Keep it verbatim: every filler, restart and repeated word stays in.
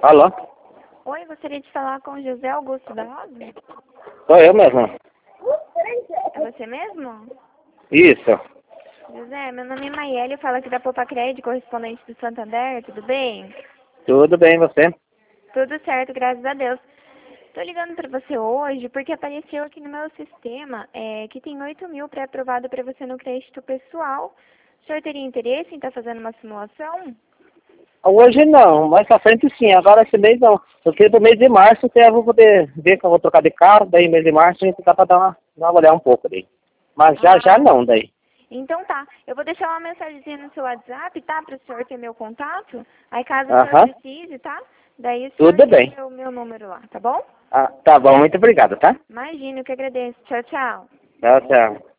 Alô? Oi, gostaria de falar com o José Augusto da Rosa? Sou eu mesmo. É você mesmo? Isso. José, meu nome é Maiele, eu falo aqui da Poupa Crédito, correspondente do Santander, tudo bem? Tudo bem, você? Tudo certo, graças a Deus. Tô ligando pra você hoje porque apareceu aqui no meu sistema é, que tem oito mil pré-aprovado pra você no crédito pessoal. O senhor teria interesse em estar fazendo uma simulação? Hoje não, mais pra frente sim, agora esse mês não. Porque pro mês de março até eu vou poder ver que eu vou trocar de carro, daí mês de março a gente dá pra dar uma, dar uma olhada um pouco daí. Mas já já Ah, não daí. então tá. Eu vou deixar uma mensagenzinha no seu WhatsApp, tá? Para o senhor ter meu contato. Aí caso o senhor Aham, precise, tá? Daí o senhor tudo bem. liga o meu número lá, tá bom? Ah, tá bom, muito obrigado, tá? Imagina, eu que agradeço. Tchau, tchau. Tchau, tchau.